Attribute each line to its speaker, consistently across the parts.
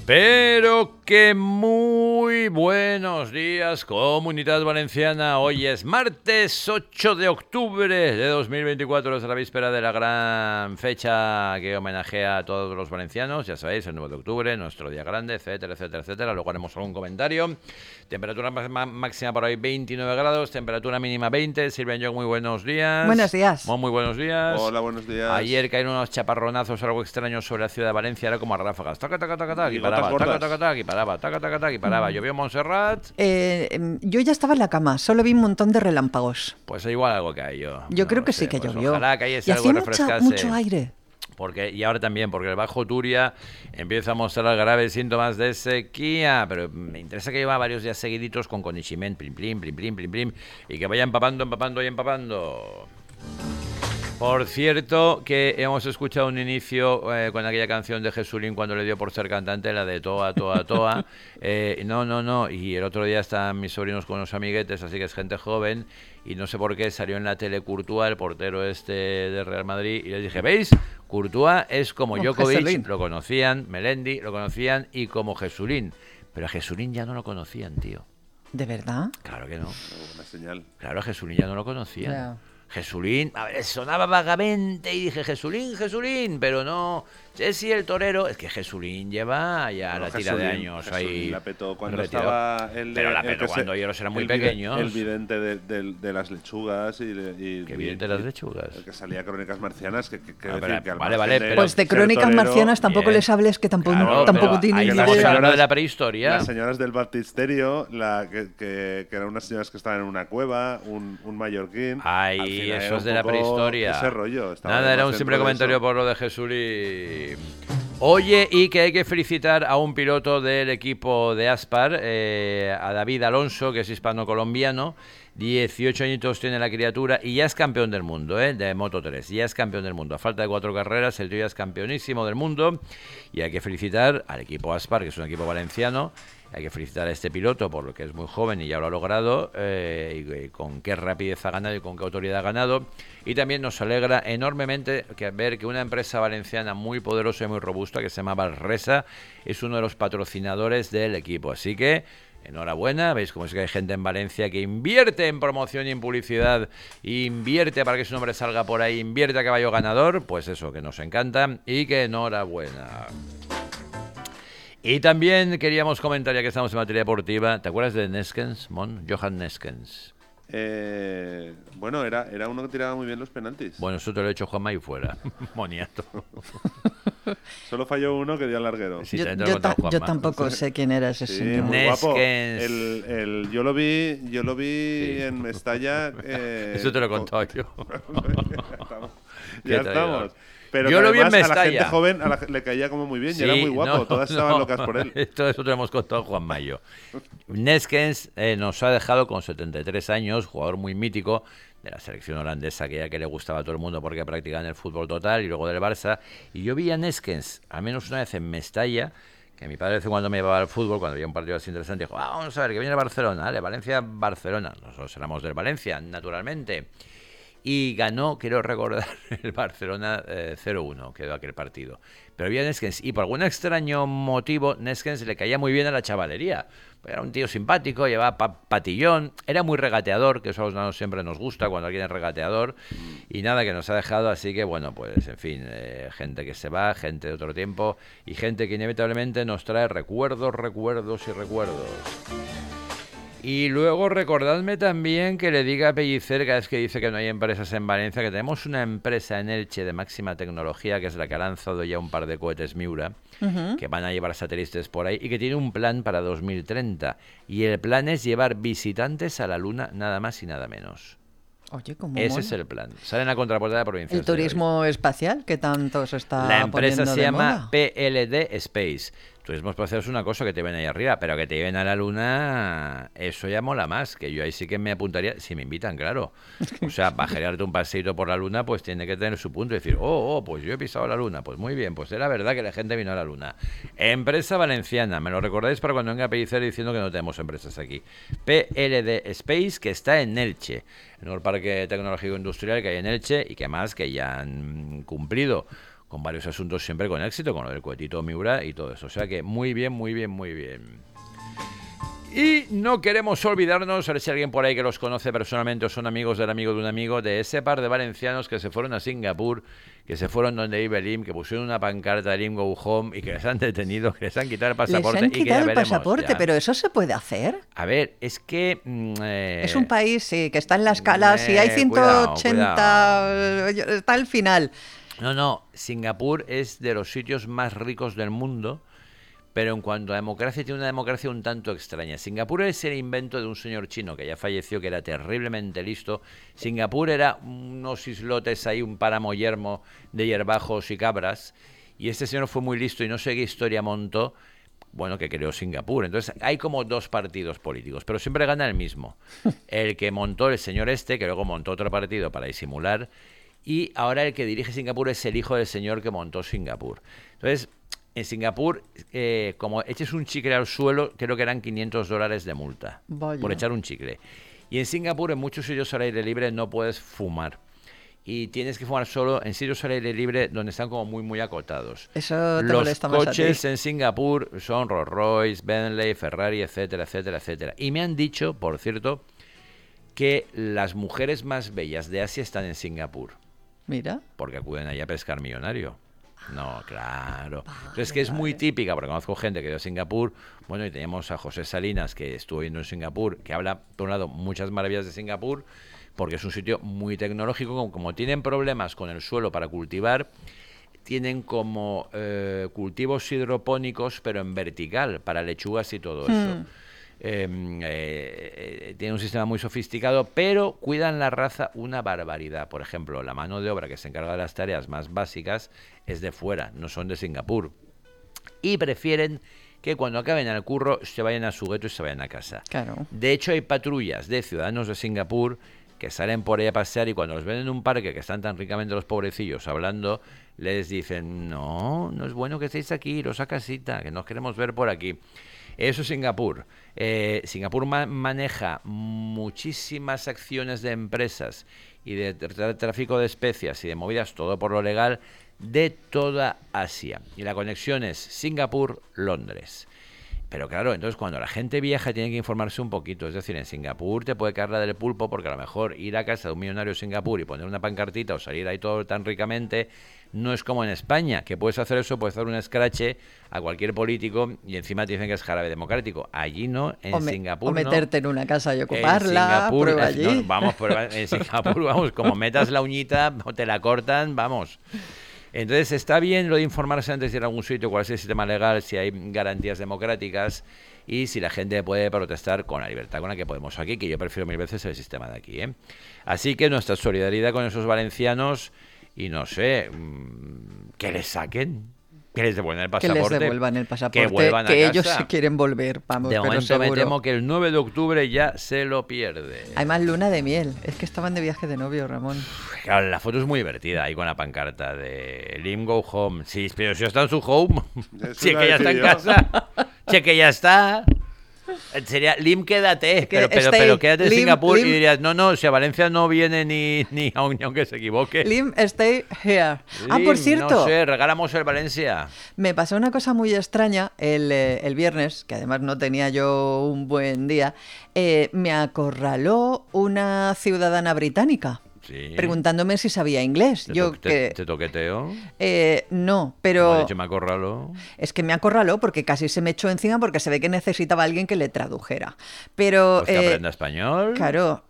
Speaker 1: Pero que muy buenos días, Comunidad Valenciana. Hoy es martes 8 de octubre de 2024, es la víspera de la gran fecha que homenajea a todos los valencianos. Ya sabéis, el 9 de octubre, nuestro día grande, etcétera, etcétera, etcétera. Luego haremos algún comentario. Temperatura máxima por hoy 29 grados, temperatura mínima 20. Silvia Young, muy buenos días.
Speaker 2: Buenos días.
Speaker 1: Muy buenos días.
Speaker 3: Hola, buenos días.
Speaker 1: Ayer cayeron unos chaparronazos algo extraños sobre la ciudad de Valencia, era como a ráfagas. Taca, taca, taca, taca, y paraba, taca, taca, taca, y paraba, taca, taca, taca, y paraba. Llovió en Montserrat.
Speaker 2: Yo ya estaba en la cama, solo vi un montón de relámpagos.
Speaker 1: Pues igual algo cayó.
Speaker 2: Yo creo que
Speaker 1: sé,
Speaker 2: sí que
Speaker 1: pues
Speaker 2: llovió.
Speaker 1: Ojalá cayese
Speaker 2: Y
Speaker 1: algo,
Speaker 2: hacía
Speaker 1: refrescase.
Speaker 2: mucho aire.
Speaker 1: Y ahora también, porque el Bajo Turia empieza a mostrar graves síntomas de sequía, pero me interesa que lleva varios días seguiditos con coneixement, plim, plim, plim, plim, plim, plim, y que vaya empapando y empapando. Por cierto, que hemos escuchado un inicio con aquella canción de Jesulín cuando le dio por ser cantante, la de Toa, Toa, Toa. No. Y el otro día estaban mis sobrinos con unos amiguetes, así que es gente joven, y no sé por qué salió en la tele Courtois, el portero de Real Madrid, y les dije, ¿veis? Courtois es como Djokovic,
Speaker 2: Jesulín.
Speaker 1: lo conocían, Melendi lo conocían, y como Jesulín. Pero a Jesulín ya no lo conocían, tío.
Speaker 2: ¿De verdad?
Speaker 1: Claro que no.
Speaker 3: Una señal.
Speaker 1: Claro, a Jesulín ya no lo conocían.
Speaker 2: Ya.
Speaker 1: Jesulín, a ver, sonaba vagamente y dije Jesulín, pero no, Jesse el torero, es que Jesulín lleva ya la tira de años ahí.
Speaker 3: La petó cuando
Speaker 1: retirado.
Speaker 3: estaba el
Speaker 1: Pero la petó cuando ellos eran muy pequeños.
Speaker 3: El vidente de las lechugas y
Speaker 1: ¿Qué vidente de las lechugas?
Speaker 3: El que salía a Crónicas Marcianas, que
Speaker 1: pero,
Speaker 3: decir que al
Speaker 1: vale,
Speaker 3: margen
Speaker 1: pero-
Speaker 3: de
Speaker 2: Pues de
Speaker 3: ser
Speaker 2: Crónicas
Speaker 3: torero,
Speaker 2: Marcianas tampoco
Speaker 1: bien.
Speaker 2: les hables, que tampoco,
Speaker 1: Claro,
Speaker 2: tampoco
Speaker 1: pero
Speaker 2: tienen
Speaker 1: ahí
Speaker 2: ni
Speaker 1: estamos
Speaker 2: idea.
Speaker 1: hablando de la prehistoria.
Speaker 3: Las señoras del baptisterio, que eran unas señoras que estaban en una cueva, un mallorquín.
Speaker 1: Ay,
Speaker 3: al final
Speaker 1: eso
Speaker 3: era
Speaker 1: es
Speaker 3: un
Speaker 1: de la
Speaker 3: poco
Speaker 1: prehistoria.
Speaker 3: Ese rollo. estaba
Speaker 1: Nada, era
Speaker 3: más
Speaker 1: un simple
Speaker 3: dentro de
Speaker 1: comentario
Speaker 3: eso.
Speaker 1: por lo de Jesulín. Oye, y que hay que felicitar a un piloto del equipo de Aspar, a David Alonso, que es hispano-colombiano. 18 añitos tiene la criatura y ya es campeón del mundo, de Moto 3. Ya es campeón del mundo. A falta de 4 carreras, el tío ya es campeonísimo del mundo. Y hay que felicitar al equipo Aspar, que es un equipo valenciano. Hay que felicitar a este piloto por lo que es muy joven y ya lo ha logrado, y con qué rapidez ha ganado y con qué autoridad ha ganado. Y también nos alegra enormemente ver que una empresa valenciana muy poderosa y muy robusta, que se llama Valresa, es uno de los patrocinadores del equipo. Así que enhorabuena, veis cómo es que hay gente en Valencia que invierte en promoción y en publicidad, invierte para que su nombre salga por ahí, invierte a caballo ganador, pues eso, que nos encanta y que enhorabuena. Y también queríamos comentar, ya que estamos en materia deportiva, ¿te acuerdas de Neskens, Johan Neskens?
Speaker 3: Bueno, era uno que tiraba muy bien los penaltis.
Speaker 1: Bueno, eso te lo he hecho Juanma y fuera. Moniato.
Speaker 3: Solo falló uno que dio al larguero.
Speaker 1: Sí,
Speaker 2: Yo,
Speaker 1: también te lo he contado
Speaker 2: yo
Speaker 1: Juanma.
Speaker 2: tampoco sé quién era ese
Speaker 3: Sí,
Speaker 2: señor.
Speaker 3: muy guapo.
Speaker 1: Neskens.
Speaker 3: Yo lo vi
Speaker 1: Sí.
Speaker 3: en Mestalla.
Speaker 1: Eso te lo he contado yo.
Speaker 3: Ya
Speaker 1: ¿Qué te
Speaker 3: estamos.
Speaker 1: digo?
Speaker 3: Pero
Speaker 1: Yo
Speaker 3: que
Speaker 1: lo vi en
Speaker 3: además a la
Speaker 1: Mestalla.
Speaker 3: gente joven le caía como muy bien y era muy guapo. Todas estaban locas por él.
Speaker 1: Todo eso te lo hemos contado Juan Mayo. Neskens nos ha dejado con 73 años, jugador muy mítico de la selección holandesa, aquella que le gustaba a todo el mundo porque practicaban el fútbol total, y luego del Barça. Y yo vi a Neskens, al menos una vez en Mestalla, que mi padre de vez en cuando me llevaba al fútbol, cuando había un partido así interesante, dijo, vamos a ver, que viene el Barcelona, ¿vale? Valencia-Barcelona. Nosotros éramos del Valencia, naturalmente. Y ganó, quiero recordar, el Barcelona 0-1, quedó aquel partido. Pero había Neskens, y por algún extraño motivo, Neskens le caía muy bien a la chavalería. Era un tío simpático, llevaba patillón, era muy regateador, que eso a los nanos siempre nos gusta cuando alguien es regateador. Y nada, que nos ha dejado, así que bueno, pues en fin, gente que se va, gente de otro tiempo, y gente que inevitablemente nos trae recuerdos. Y luego recordadme también que le diga a Pellicer, cada vez que dice que no hay empresas en Valencia, que tenemos una empresa en Elche de máxima tecnología, que es la que ha lanzado ya un par de cohetes Miura, que van a llevar satélites por ahí, y que tiene un plan para 2030. Y el plan es llevar visitantes a la Luna, nada más y nada menos.
Speaker 2: Oye, ¿cómo
Speaker 1: Ese
Speaker 2: mola?
Speaker 1: es el plan. Sale en la contraportada de Provincia.
Speaker 2: El turismo espacial, que tanto se está
Speaker 1: La empresa
Speaker 2: poniendo
Speaker 1: se
Speaker 2: de
Speaker 1: llama
Speaker 2: moda.
Speaker 1: PLD Space. Turismo espacial es una cosa que te ven ahí arriba, pero que te lleven a la Luna, eso ya mola más, que yo ahí sí que me apuntaría, si me invitan, claro. O sea, bajarearte un paseíto por la Luna, pues tiene que tener su punto y decir, pues yo he pisado la Luna, pues muy bien, pues era verdad que la gente vino a la Luna. Empresa valenciana, me lo recordáis para cuando venga Pellicer diciendo que no tenemos empresas aquí. PLD Space, que está en Elche, en el Parque Tecnológico Industrial que hay en Elche, y que más que ya han cumplido con varios asuntos siempre con éxito, con lo del cohetito Miura y todo eso. O sea que muy bien, muy bien, muy bien. Y no queremos olvidarnos, a ver si alguien por ahí que los conoce personalmente o son amigos del amigo de un amigo, de ese par de valencianos que se fueron a Singapur, que se fueron donde iba Lim, que pusieron una pancarta de Lim Go Home y que les han detenido, que les han quitado el pasaporte.
Speaker 2: Les han quitado
Speaker 1: y que
Speaker 2: el pasaporte,
Speaker 1: ya.
Speaker 2: pero ¿eso se puede hacer?
Speaker 1: A ver, es que...
Speaker 2: es un país, sí, que está en la escala, si hay 180, está al final.
Speaker 1: No, Singapur es de los sitios más ricos del mundo, pero en cuanto a democracia, tiene una democracia un tanto extraña. Singapur es el invento de un señor chino que ya falleció, que era terriblemente listo. Singapur era unos islotes ahí, un páramo yermo de hierbajos y cabras, y este señor fue muy listo y no sé qué historia montó, bueno, que creó Singapur. Entonces hay como dos partidos políticos, pero siempre gana el mismo. El que montó el señor que luego montó otro partido para disimular, y ahora el que dirige Singapur es el hijo del señor que montó Singapur. Entonces... En Singapur, como eches un chicle al suelo, creo que eran $500 de multa.
Speaker 2: Vaya.
Speaker 1: Por echar un chicle. Y en Singapur, en muchos sitios al aire libre, no puedes fumar. Y tienes que fumar solo en sitios al aire libre donde están como muy, muy acotados.
Speaker 2: Eso te
Speaker 1: Los
Speaker 2: molesta más a ti.
Speaker 1: coches en Singapur son Rolls Royce, Bentley, Ferrari, etcétera, etcétera, etcétera. Y me han dicho, por cierto, que las mujeres más bellas de Asia están en Singapur.
Speaker 2: Mira.
Speaker 1: Porque acuden allá a pescar millonario. No, claro. Es que es muy típica, porque conozco gente que ha ido a Singapur. Bueno, y teníamos a José Salinas, que estuvo viendo en Singapur, que habla, por un lado, muchas maravillas de Singapur, porque es un sitio muy tecnológico. Como tienen problemas con el suelo para cultivar, tienen como cultivos hidropónicos, pero en vertical, para lechugas y todo eso. Tiene un sistema muy sofisticado, pero cuidan la raza una barbaridad. Por ejemplo, la mano de obra que se encarga de las tareas más básicas es de fuera, no son de Singapur. Y prefieren que cuando acaben el curro se vayan a su gueto y se vayan a casa.
Speaker 2: Claro.
Speaker 1: De hecho, hay patrullas de ciudadanos de Singapur que salen por ahí a pasear y cuando los ven en un parque, que están tan ricamente los pobrecillos hablando, les dicen, no es bueno que estéis aquí, iros a casita, que nos queremos ver por aquí. Eso es Singapur. Singapur maneja muchísimas acciones de empresas y de tráfico de especias y de movidas, todo por lo legal, de toda Asia. Y la conexión es Singapur-Londres. Pero claro, entonces cuando la gente viaja tiene que informarse un poquito. Es decir, en Singapur te puede caer la del pulpo porque a lo mejor ir a casa de un millonario de Singapur y poner una pancartita o salir ahí todo tan ricamente no es como en España, que puedes hacer eso, puedes hacer un escrache a cualquier político y encima te dicen que es jarabe democrático. Allí no, en Singapur no.
Speaker 2: O meterte en una casa y ocuparla, prueba allí.
Speaker 1: No, vamos, en Singapur, vamos, como metas la uñita o te la cortan, vamos. Entonces está bien lo de informarse antes de ir a algún sitio, cuál es el sistema legal, si hay garantías democráticas y si la gente puede protestar con la libertad con la que podemos aquí, que yo prefiero 1000 veces el sistema de aquí, ¿eh? Así que nuestra solidaridad con esos valencianos y no sé, que les saquen, que les devuelvan el pasaporte.
Speaker 2: Que les devuelvan el pasaporte,
Speaker 1: que vuelvan
Speaker 2: que
Speaker 1: a
Speaker 2: ellos
Speaker 1: casa.
Speaker 2: se quieren volver, vamos,
Speaker 1: de
Speaker 2: pero
Speaker 1: momento
Speaker 2: seguro.
Speaker 1: me temo que el 9 de octubre ya se lo pierde.
Speaker 2: Hay más luna de miel, es que estaban de viaje de novio, Ramón.
Speaker 1: Claro, la foto es muy divertida, ahí con la pancarta de Lim Go Home. Sí, pero si está en su home, si es que ya está en casa, si es que ya está. Sería Lim, quédate, pero quédate en Singapur Lim, y dirías, no, si a Valencia no viene ni aunque se equivoque.
Speaker 2: Lim, stay here.
Speaker 1: Lim,
Speaker 2: por cierto,
Speaker 1: no sé, regalamos el Valencia.
Speaker 2: Me pasó una cosa muy extraña el viernes, que además no tenía yo un buen día. Me acorraló una ciudadana británica.
Speaker 1: Sí.
Speaker 2: Preguntándome si sabía inglés.
Speaker 1: ¿Te toqueteo?
Speaker 2: No, pero...
Speaker 1: ¿De hecho me acorraló?
Speaker 2: Es que me acorraló porque casi se me echó encima porque se ve que necesitaba a alguien que le tradujera. Pero...
Speaker 1: Pues que aprenda español.
Speaker 2: Claro,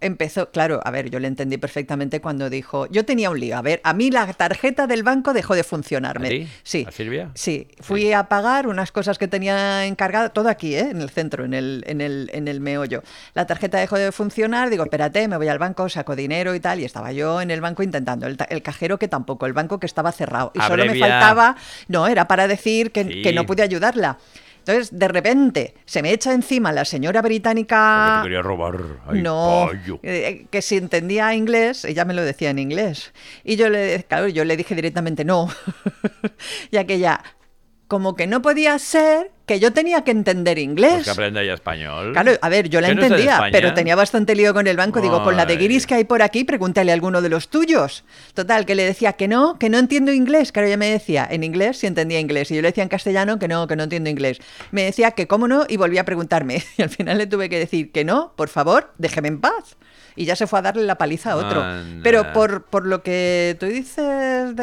Speaker 2: a ver, yo le entendí perfectamente cuando dijo... Yo tenía un lío, a ver, a mí la tarjeta del banco dejó de funcionarme.
Speaker 1: ¿A ti?
Speaker 2: Sí.
Speaker 1: ¿A Silvia?
Speaker 2: Sí, fui a pagar unas cosas que tenía encargada, todo aquí, en el centro, en el meollo. La tarjeta dejó de funcionar, digo, espérate, me voy al banco, saco dinero y tal, y estaba yo en el banco intentando, el cajero que tampoco, el banco que estaba cerrado. Y solo me faltaba, no, era para decir que no pude ayudarla. Entonces, de repente, se me echa encima la señora británica...
Speaker 1: Porque te quería robar. Ay,
Speaker 2: no,
Speaker 1: pollo.
Speaker 2: Que si entendía inglés, ella me lo decía en inglés. Y yo le dije directamente no. Y aquella, como que no podía ser que yo tenía que entender inglés.
Speaker 1: Pues que aprenda ya español.
Speaker 2: Claro, a ver, yo la
Speaker 1: ¿Que no está de
Speaker 2: entendía,
Speaker 1: España?
Speaker 2: pero tenía bastante lío con el banco. Digo, con la de
Speaker 1: Ay.
Speaker 2: guiris que hay por aquí, pregúntale a alguno de los tuyos. Total, que le decía que no entiendo inglés. Claro, ella me decía en inglés si entendía inglés. Y yo le decía en castellano que no entiendo inglés. Me decía que cómo no y volvía a preguntarme. Y al final le tuve que decir que no, por favor, déjeme en paz. Y ya se fue a darle la paliza a otro.
Speaker 1: Anda.
Speaker 2: Pero por lo que tú dices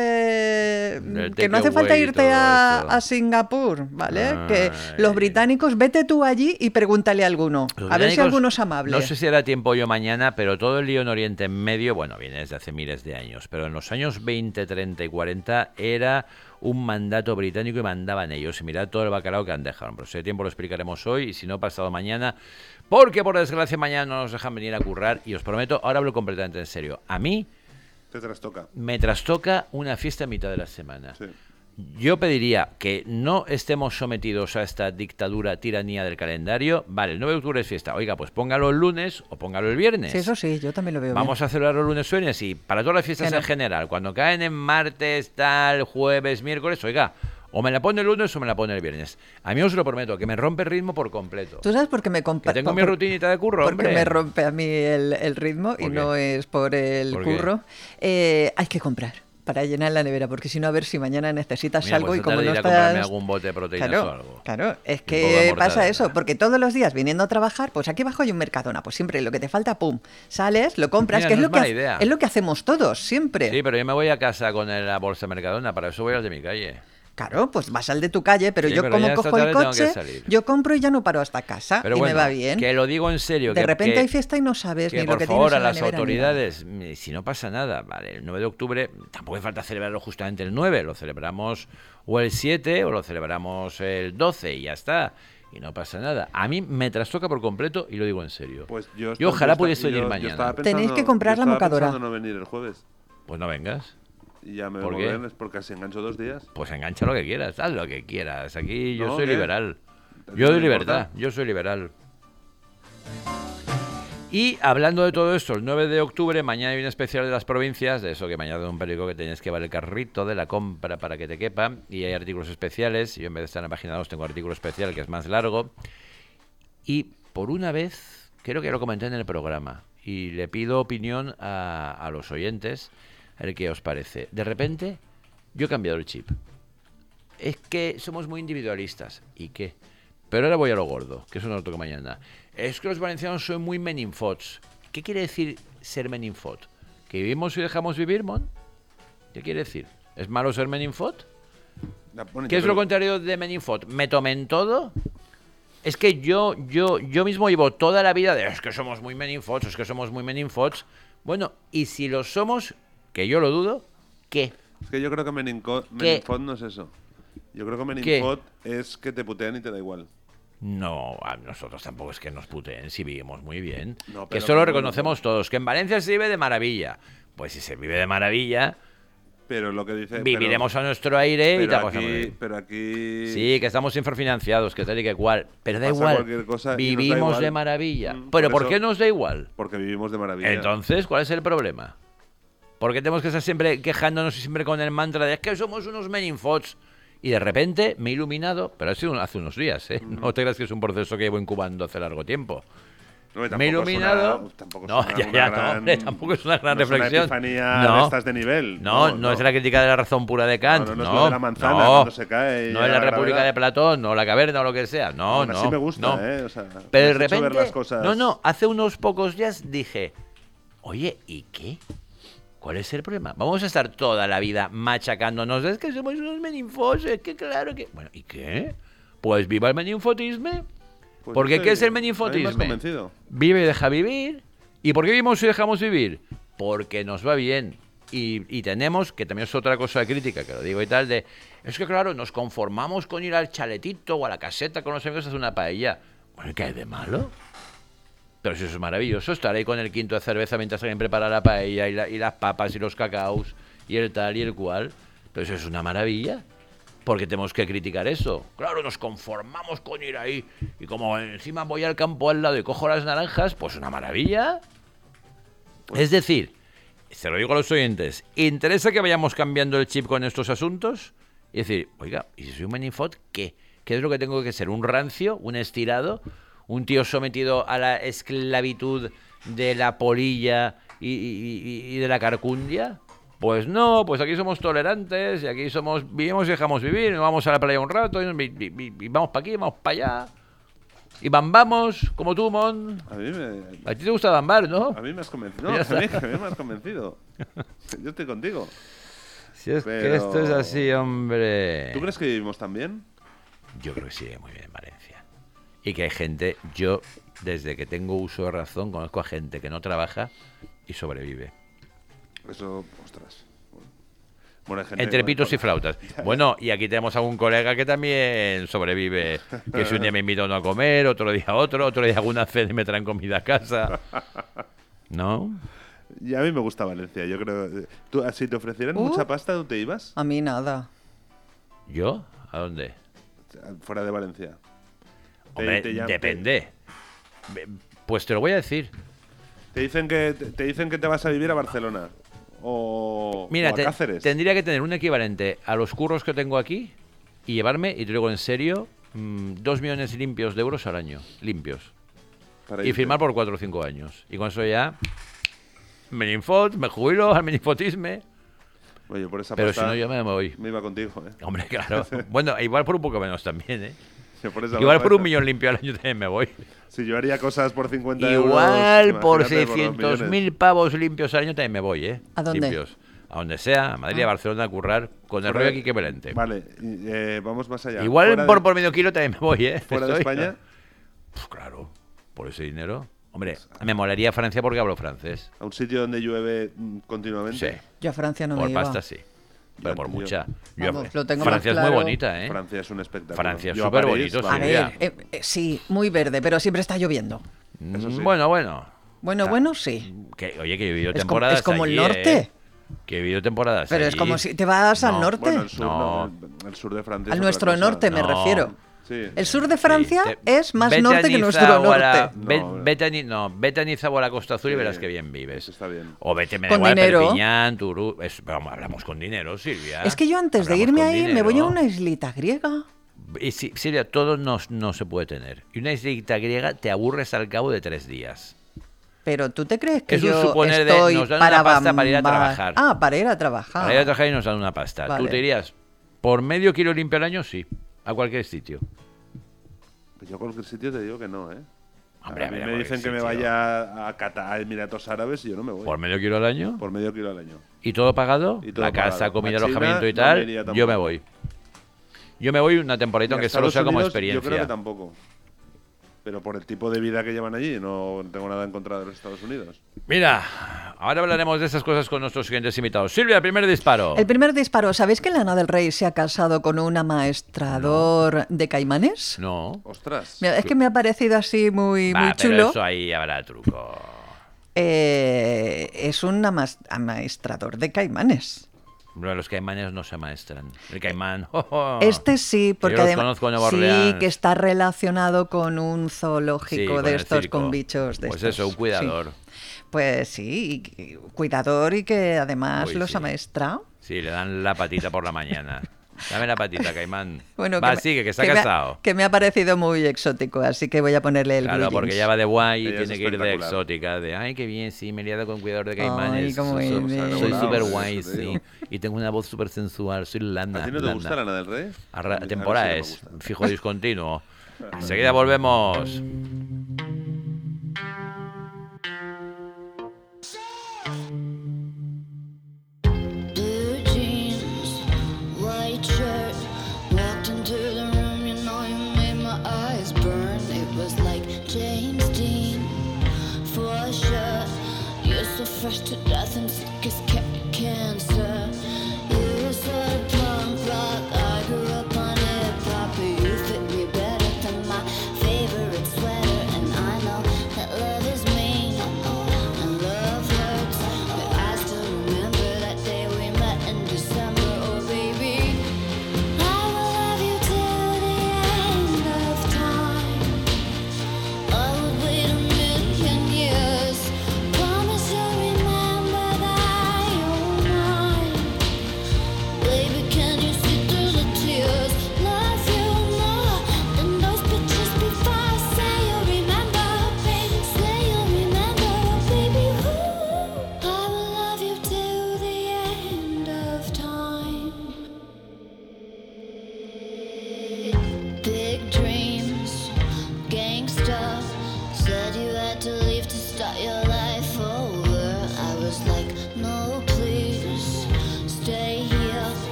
Speaker 1: Del
Speaker 2: que no hace falta
Speaker 1: takeaway y
Speaker 2: irte
Speaker 1: todo
Speaker 2: a
Speaker 1: eso.
Speaker 2: Singapur, ¿vale?
Speaker 1: Ay.
Speaker 2: Que los británicos, vete tú allí y pregúntale a alguno.
Speaker 1: Los
Speaker 2: A ver si
Speaker 1: británicos,
Speaker 2: alguno es amable.
Speaker 1: No sé si hará tiempo yo mañana, pero todo el lío en Oriente Medio, bueno, viene desde hace miles de años, pero en los años 20, 30 y 40 era un mandato británico y mandaban ellos. Y mirad todo el bacalao que han dejado. Pero si hay tiempo lo explicaremos hoy y si no, pasado mañana, porque por desgracia mañana no nos dejan venir a currar. Y os prometo, ahora hablo completamente en serio. A mí
Speaker 3: Te trastoca.
Speaker 1: me trastoca una fiesta a mitad de la semana.
Speaker 3: Sí.
Speaker 1: Yo pediría que no estemos sometidos a esta dictadura, tiranía del calendario. Vale, el 9 de octubre es fiesta. Oiga, pues póngalo el lunes o póngalo el viernes.
Speaker 2: Sí, eso sí, yo también lo veo
Speaker 1: Vamos a celebrar los lunes o viernes y para todas las fiestas
Speaker 2: Que no.
Speaker 1: en general, cuando caen en martes, tal, jueves, miércoles, oiga, o me la pone el lunes o me la pone el viernes. A mí os lo prometo, que me rompe el ritmo por completo.
Speaker 2: ¿Tú sabes por qué me
Speaker 1: Que tengo mi rutinita de curro,
Speaker 2: Porque
Speaker 1: hombre.
Speaker 2: me rompe a mí el ritmo y
Speaker 1: ¿Por qué?
Speaker 2: no es por el
Speaker 1: ¿Por qué?
Speaker 2: curro. Hay que comprar para llenar la nevera, porque si no, a ver si mañana necesitas
Speaker 1: Mira,
Speaker 2: algo
Speaker 1: pues
Speaker 2: y como
Speaker 1: trataré
Speaker 2: no
Speaker 1: de ir a comprarme
Speaker 2: estás...
Speaker 1: algún bote de proteínas
Speaker 2: Claro,
Speaker 1: o algo.
Speaker 2: claro, es
Speaker 1: Y un poco de
Speaker 2: que pasa
Speaker 1: mortadela.
Speaker 2: eso, porque todos los días viniendo a trabajar, pues aquí abajo hay un Mercadona, pues siempre lo que te falta, pum, sales, lo compras,
Speaker 1: Mira,
Speaker 2: que
Speaker 1: no
Speaker 2: es
Speaker 1: es
Speaker 2: lo que
Speaker 1: mala idea.
Speaker 2: es lo que hacemos todos, siempre.
Speaker 1: Sí, pero yo me voy a casa con la bolsa Mercadona, para eso voy al de mi calle.
Speaker 2: Claro, pues vas al de tu calle, pero
Speaker 1: Sí,
Speaker 2: yo
Speaker 1: pero
Speaker 2: como
Speaker 1: ya esta
Speaker 2: cojo el
Speaker 1: tarde tengo que
Speaker 2: coche,
Speaker 1: salir.
Speaker 2: yo compro y ya no paro hasta casa
Speaker 1: Pero
Speaker 2: y
Speaker 1: bueno,
Speaker 2: me va bien.
Speaker 1: que lo digo en serio.
Speaker 2: De
Speaker 1: que-
Speaker 2: repente
Speaker 1: que-
Speaker 2: hay fiesta y no sabes
Speaker 1: que
Speaker 2: ni
Speaker 1: por
Speaker 2: lo que
Speaker 1: favor
Speaker 2: tienes
Speaker 1: a
Speaker 2: en la
Speaker 1: las
Speaker 2: nevera ni nada.
Speaker 1: autoridades, si no pasa nada, vale, el 9 de octubre tampoco hace falta celebrarlo justamente el 9, lo celebramos o el 7 o lo celebramos el 12 y ya está, y no pasa nada. A mí me trastoca por completo y lo digo en serio.
Speaker 3: Pues
Speaker 1: yo ojalá pudiese venir
Speaker 3: yo
Speaker 1: mañana.
Speaker 3: estaba
Speaker 2: Tenéis que comprar
Speaker 3: yo
Speaker 2: la
Speaker 3: estaba
Speaker 2: mocadora.
Speaker 3: pensando no venir el jueves.
Speaker 1: Pues no vengas,
Speaker 3: Y ya me
Speaker 1: ¿Por
Speaker 3: vengo
Speaker 1: qué?
Speaker 3: viernes porque así engancho 2 días.
Speaker 1: pues engancha lo que quieras, haz lo que quieras. Aquí yo
Speaker 3: No,
Speaker 1: soy
Speaker 3: ¿qué?
Speaker 1: liberal.
Speaker 3: ¿A ti
Speaker 1: Yo
Speaker 3: no
Speaker 1: doy
Speaker 3: te
Speaker 1: libertad,
Speaker 3: importa?
Speaker 1: yo soy liberal. Y hablando de todo esto, el 9 de octubre, mañana hay un especial de las provincias, de eso que mañana de un periódico que tenéis que llevar el carrito de la compra para que te quepa, y hay artículos especiales, yo en vez de estar en la página 2 tengo artículo especial que es más largo, y por una vez, creo que ya lo comenté en el programa, y le pido opinión a los oyentes, a ver qué os parece. De repente, yo he cambiado el chip. Es que somos muy individualistas. ¿Y qué? Pero ahora voy a lo gordo, que eso no lo toco mañana. Es que los valencianos son muy meninfots. ¿Qué quiere decir ser meninfot? ¿Que vivimos y dejamos vivir, mon? ¿Qué quiere decir? ¿Es malo ser meninfot? ¿Qué es lo contrario de meninfot? ¿Me tomen todo? Es que yo mismo llevo toda la vida de es que somos muy meninfots, es que somos muy meninfots. Bueno, y si lo somos, que yo lo dudo, ¿qué?
Speaker 3: Es que yo creo que meningfot no es eso. Yo creo que meningfot es que te putean y te da igual.
Speaker 1: No, a nosotros tampoco es que nos puteen si vivimos muy bien.
Speaker 3: No,
Speaker 1: Que
Speaker 3: pero
Speaker 1: eso lo
Speaker 3: bueno,
Speaker 1: reconocemos todos, que en Valencia se vive de maravilla. Pues si se vive de maravilla,
Speaker 3: Pero lo que dice...
Speaker 1: viviremos a nuestro aire y
Speaker 3: pero
Speaker 1: te vamos a morir.
Speaker 3: aquí, pero aquí...
Speaker 1: Sí, que estamos infrafinanciados, que tal y que cual. Pero da
Speaker 3: Pasa
Speaker 1: igual,
Speaker 3: cualquier cosa y nos da
Speaker 1: vivimos
Speaker 3: igual.
Speaker 1: de maravilla.
Speaker 3: Mm,
Speaker 1: Pero
Speaker 3: por
Speaker 1: ¿por qué
Speaker 3: eso-
Speaker 1: nos da igual?
Speaker 3: Porque vivimos de maravilla.
Speaker 1: Entonces, ¿cuál es el problema? ¿Por qué tenemos que estar siempre quejándonos y siempre con el mantra de es que somos unos meninfots? Y de repente me he iluminado, pero ha sido hace unos días, ¿eh? No te creas que es un proceso que llevo incubando hace largo tiempo.
Speaker 3: No, y
Speaker 1: Me he
Speaker 3: tampoco es
Speaker 1: iluminado.
Speaker 3: una- tampoco es
Speaker 1: No,
Speaker 3: una-
Speaker 1: ya,
Speaker 3: una
Speaker 1: ya, no,
Speaker 3: gran-
Speaker 1: hombre, tampoco es una gran
Speaker 3: no es
Speaker 1: reflexión.
Speaker 3: una epifanía
Speaker 1: No.
Speaker 3: de estas de nivel.
Speaker 1: No es la crítica de la razón pura de Kant.
Speaker 3: No,
Speaker 1: No,
Speaker 3: no es lo de la manzana
Speaker 1: no.
Speaker 3: cuando se cae y
Speaker 1: No
Speaker 3: a
Speaker 1: es la
Speaker 3: la
Speaker 1: República
Speaker 3: gravedad.
Speaker 1: de Platón, no la caverna o lo que sea. No,
Speaker 3: Aún
Speaker 1: no.
Speaker 3: así me gusta,
Speaker 1: no.
Speaker 3: ¿eh? O sea,
Speaker 1: Pero de
Speaker 3: me has hecho
Speaker 1: repente.
Speaker 3: ver las cosas-
Speaker 1: No, hace unos pocos días dije, oye, ¿y qué? ¿Cuál es el problema? Vamos a estar toda la vida machacándonos. Es que somos unos meninfos, es que claro que. Bueno, ¿y qué? Pues viva el meninfotismo.
Speaker 3: Pues
Speaker 1: Porque
Speaker 3: no
Speaker 1: ¿qué
Speaker 3: sé,
Speaker 1: es el
Speaker 3: a mí me has
Speaker 1: meninfotismo?
Speaker 3: convencido.
Speaker 1: Vive y deja vivir. ¿Y por qué vivimos y dejamos vivir? Porque nos va bien. Y tenemos, que también es otra cosa crítica, que lo digo y tal, de... Es que claro, nos conformamos con ir al chaletito o a la caseta con los amigos a hacer una paella. Bueno, ¿qué hay de malo? Pero si eso es maravilloso, estar ahí con el quinto de cerveza mientras alguien prepara la paella y las papas y los cacaos y el tal y el cual. Pero eso es una maravilla. Porque tenemos que criticar eso. Claro, nos conformamos con ir ahí. Y como encima voy al campo al lado y cojo las naranjas, pues una maravilla. Es decir, se lo digo a los oyentes, ¿interesa que vayamos cambiando el chip con estos asuntos? Y decir, oiga, ¿y si soy un menifot, qué? ¿Qué es lo que tengo que ser? ¿Un rancio? ¿Un estirado? ¿Un tío sometido a la esclavitud de la polilla y de la carcundia? Pues no, pues aquí somos tolerantes y aquí vivimos y dejamos vivir. Nos vamos a la playa un rato y vamos para aquí, vamos para allá. Y bambamos, como tú, Mon. A ti te gusta bambar, ¿no?
Speaker 3: A mí me has convencido. No, a mí me has convencido. Yo estoy contigo.
Speaker 1: Si es que esto es así, hombre.
Speaker 3: ¿Tú crees que vivimos tan bien?
Speaker 1: Yo creo que sí, muy bien en Valencia. Y que hay gente, yo desde que tengo uso de razón conozco a gente que no trabaja y sobrevive.
Speaker 3: Eso, ostras. Bueno, gente,
Speaker 1: entre pitos y flautas. Bueno, y aquí tenemos a un colega que también sobrevive, que si un día me invita uno a comer, otro día hago una cena y me traen comida a casa. ¿No?
Speaker 3: Y a mí me gusta Valencia, yo creo. ¿Tú, si te ofrecieran mucha pasta, tú te ibas?
Speaker 2: A mí nada.
Speaker 1: ¿Yo? ¿A dónde?
Speaker 3: Fuera de Valencia.
Speaker 1: Hombre, depende. Pues te lo voy a decir.
Speaker 3: Te dicen que te vas a vivir a Barcelona.
Speaker 1: Mira,
Speaker 3: o a Cáceres.
Speaker 1: Tendría que tener un equivalente a los curros que tengo aquí y llevarme, y te digo en serio, 2 millones limpios de euros al año. Limpios. Y firmar por 4 o 5 años. Y con eso ya Meninfot, me jubilo al menifotisme.
Speaker 3: Oye, por esa
Speaker 1: pero
Speaker 3: pasta,
Speaker 1: si no, yo me voy.
Speaker 3: Me iba contigo,
Speaker 1: Hombre, claro. Bueno, igual por un poco menos también, ¿eh?
Speaker 3: Igual
Speaker 1: por 1 millón limpio al año también me voy.
Speaker 3: Si yo haría cosas por 50 euros...
Speaker 1: Igual por 600.000 pavos limpios al año también me voy, ¿eh?
Speaker 2: ¿A dónde?
Speaker 1: Limpios. A donde sea, a Madrid, a Barcelona, a currar, con el rollo aquí que Belente.
Speaker 3: Vale, vamos más allá.
Speaker 1: Igual por medio kilo también me voy, ¿eh?
Speaker 3: ¿Fuera de España?
Speaker 1: Pues claro, por ese dinero. Hombre, me molaría Francia porque hablo francés.
Speaker 3: ¿A un sitio donde llueve continuamente?
Speaker 1: Sí.
Speaker 2: Yo a Francia no me iba.
Speaker 1: Por pasta sí. Pero por mucha.
Speaker 2: Vamos, lo tengo
Speaker 1: Francia
Speaker 2: más
Speaker 1: es muy
Speaker 2: claro.
Speaker 1: bonita, ¿eh?
Speaker 3: Francia es un espectáculo.
Speaker 1: Francia es
Speaker 3: Yo a
Speaker 1: súper
Speaker 3: París,
Speaker 1: bonito,
Speaker 2: A
Speaker 1: Silvia.
Speaker 2: ver, sí, muy verde, pero siempre está lloviendo.
Speaker 3: Eso sí.
Speaker 1: Bueno.
Speaker 2: Bueno, sí.
Speaker 1: Oye, que he vivido
Speaker 2: Es
Speaker 1: temporadas
Speaker 2: es como
Speaker 1: allí,
Speaker 2: el norte.
Speaker 1: Que he vivido temporadas
Speaker 2: Pero es
Speaker 1: allí.
Speaker 2: como si te vas al norte.
Speaker 3: Bueno, el sur,
Speaker 1: No.
Speaker 3: el sur de Francia.
Speaker 2: Al
Speaker 3: es
Speaker 2: nuestro
Speaker 3: otra cosa.
Speaker 2: norte me
Speaker 1: No.
Speaker 2: refiero.
Speaker 3: Sí.
Speaker 2: El sur de Francia
Speaker 1: Sí,
Speaker 2: es más
Speaker 1: vete
Speaker 2: norte
Speaker 1: a
Speaker 2: que
Speaker 1: Niza
Speaker 2: nuestro
Speaker 1: o a la-
Speaker 2: norte.
Speaker 1: vete a Niza o a la Costa Azul y
Speaker 3: Sí,
Speaker 1: verás que bien vives.
Speaker 3: eso está bien.
Speaker 1: O vete, me da
Speaker 2: Con
Speaker 1: igual,
Speaker 2: dinero.
Speaker 1: Perpiñán, Turú. Pero hablamos con dinero, Silvia.
Speaker 2: Es que yo antes de
Speaker 1: Hablamos
Speaker 2: irme
Speaker 1: con
Speaker 2: ahí me
Speaker 1: dinero.
Speaker 2: voy a una islita griega.
Speaker 1: Y Silvia, todo no se puede tener. Y una islita griega te aburres al cabo de 3 días.
Speaker 2: Pero tú te crees que
Speaker 1: Es un
Speaker 2: yo
Speaker 1: suponer de,
Speaker 2: estoy
Speaker 1: nos dan
Speaker 2: para
Speaker 1: una pasta para ir a
Speaker 2: bambar?
Speaker 1: trabajar.
Speaker 2: Ah, para ir a trabajar.
Speaker 1: Para ir a trabajar y nos dan una pasta.
Speaker 2: Vale.
Speaker 1: ¿Tú te irías por medio kilo limpio al año? Sí. A cualquier sitio.
Speaker 3: Pues yo a cualquier sitio te digo que no, ¿eh?
Speaker 1: Hombre,
Speaker 3: a mí
Speaker 1: a ver,
Speaker 3: me
Speaker 1: a
Speaker 3: dicen que
Speaker 1: cualquier
Speaker 3: me
Speaker 1: sitio.
Speaker 3: vaya a Qatar, a Emiratos Árabes y yo no me voy.
Speaker 1: ¿Por medio kilo al año?
Speaker 3: Por medio kilo al año.
Speaker 1: ¿Y todo pagado?
Speaker 3: Y todo
Speaker 1: la casa,
Speaker 3: pagado.
Speaker 1: comida,
Speaker 3: A China
Speaker 1: alojamiento y
Speaker 3: no
Speaker 1: tal.
Speaker 3: me iría tampoco.
Speaker 1: Yo me voy. Yo me voy una temporadita,
Speaker 3: Y a
Speaker 1: aunque solo
Speaker 3: Estados
Speaker 1: sea como
Speaker 3: Unidos,
Speaker 1: experiencia.
Speaker 3: Yo creo que tampoco. Pero por el tipo de vida que llevan allí, no tengo nada en contra de los Estados Unidos.
Speaker 1: Mira, ahora hablaremos de esas cosas con nuestros siguientes invitados. Silvia, el primer disparo.
Speaker 2: El primer disparo. ¿Sabéis que Lana del Rey se ha casado con un amaestrador de Caimanes?
Speaker 1: No.
Speaker 3: Ostras.
Speaker 2: Mira, es que me ha parecido así muy
Speaker 1: Va, pero
Speaker 2: chulo.
Speaker 1: eso ahí habrá truco.
Speaker 2: Es un amaestrador de Caimanes.
Speaker 1: Bueno, los caimanes no se maestran. El caimán.
Speaker 2: Este sí, porque
Speaker 1: yo los
Speaker 2: además
Speaker 1: conozco en Nueva
Speaker 2: sí
Speaker 1: Orleans.
Speaker 2: que está relacionado con un
Speaker 1: Sí,
Speaker 2: zoológico
Speaker 1: con
Speaker 2: de
Speaker 1: el
Speaker 2: estos,
Speaker 1: circo.
Speaker 2: con bichos de
Speaker 1: Pues
Speaker 2: estos.
Speaker 1: eso, un cuidador.
Speaker 2: Sí. Pues sí, y cuidador y que además
Speaker 1: Uy,
Speaker 2: los
Speaker 1: sí.
Speaker 2: amaestra.
Speaker 1: Sí, le dan la patita por la mañana. Dame la patita, caimán.
Speaker 2: Bueno,
Speaker 1: Va, sigue, que está casado.
Speaker 2: Que me ha parecido muy exótico, así que voy a ponerle el
Speaker 1: Claro,
Speaker 2: blue
Speaker 1: porque
Speaker 2: jeans.
Speaker 1: ya va de guay y
Speaker 3: Ella es
Speaker 1: tiene que ir de
Speaker 3: espectacular.
Speaker 1: exótica. De, ay, qué bien, sí, me he liado con cuidador de caimanes.
Speaker 2: Ay, cómo
Speaker 1: soy
Speaker 2: eres.
Speaker 1: soy súper
Speaker 3: Sí,
Speaker 1: guay,
Speaker 3: eso te
Speaker 1: sí.
Speaker 3: digo.
Speaker 1: Y tengo una voz súper sensual, soy lana.
Speaker 3: ¿A ti no te gusta Lana del Rey? A mí
Speaker 1: Temporada
Speaker 3: sí
Speaker 1: es,
Speaker 3: no me gusta.
Speaker 1: fijo discontinuo. Enseguida volvemos.
Speaker 4: Blue jeans, white shirt. Walked into the room, you know you made my eyes burn. It was like James Dean, for sure. You're so fresh to death and sick as